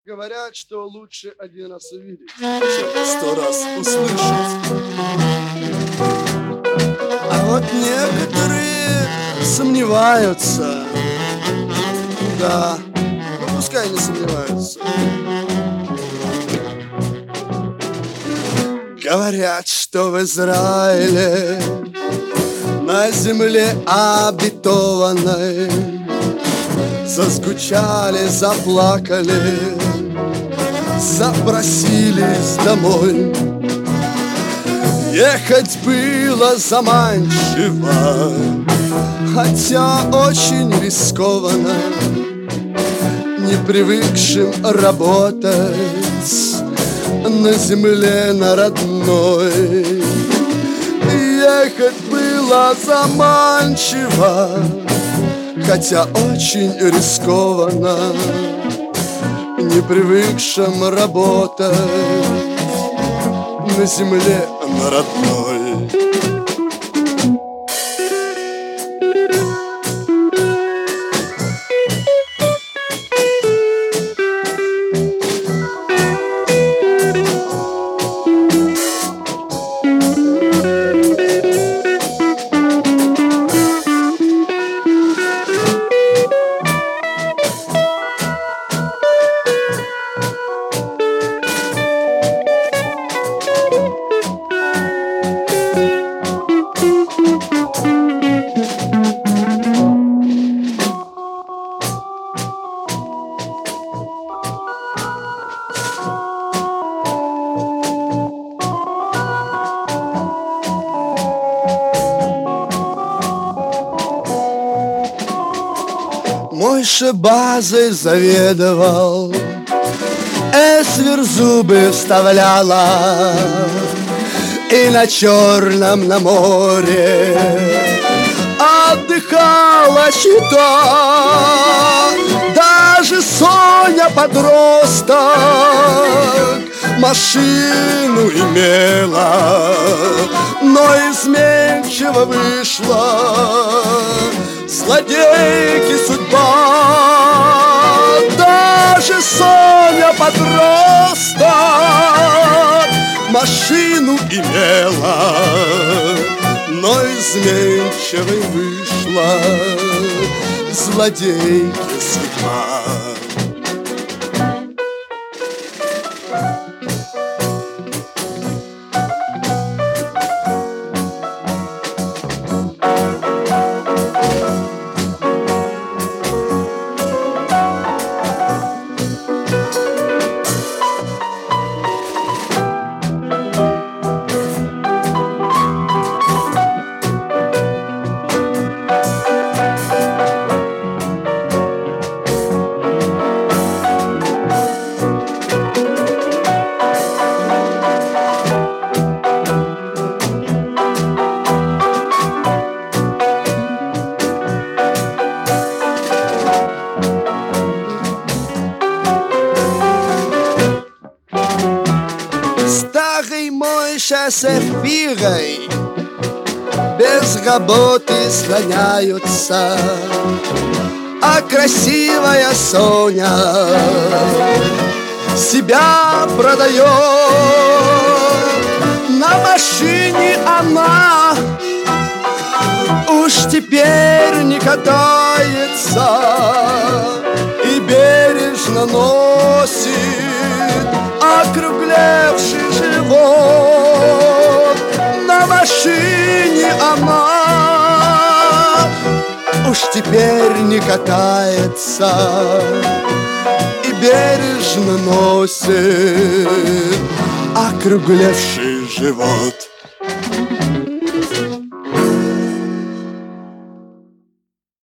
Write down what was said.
Говорят, что лучше один раз увидеть, чем 100 раз услышать. А вот некоторые сомневаются. Да, ну пускай не сомневаются. Говорят, что в Израиле, на земле обетованной, заскучали, заплакали, запросились домой. Ехать было заманчиво, хотя очень рискованно, не привыкшим работать на земле, на родной. Ехать было заманчиво, хотя очень рискованно, не привыкшим работать на земле, на родной. Мойша базой заведовал, сверхзубы вставляла, и на Черном, на море отдыхала щита. Даже Соня подросток машину имела, но изменчиво вышла злодейки судьба. Даже Соня подросток машину имела, но изменчивой вышла злодейки судьба. Старый Мойша с Эфирой без работы слоняются, а красивая Соня себя продает. На машине она уж теперь не катается и бережно носит округлевший живот. На машине она уж теперь не катается и бережно носит округлевший живот.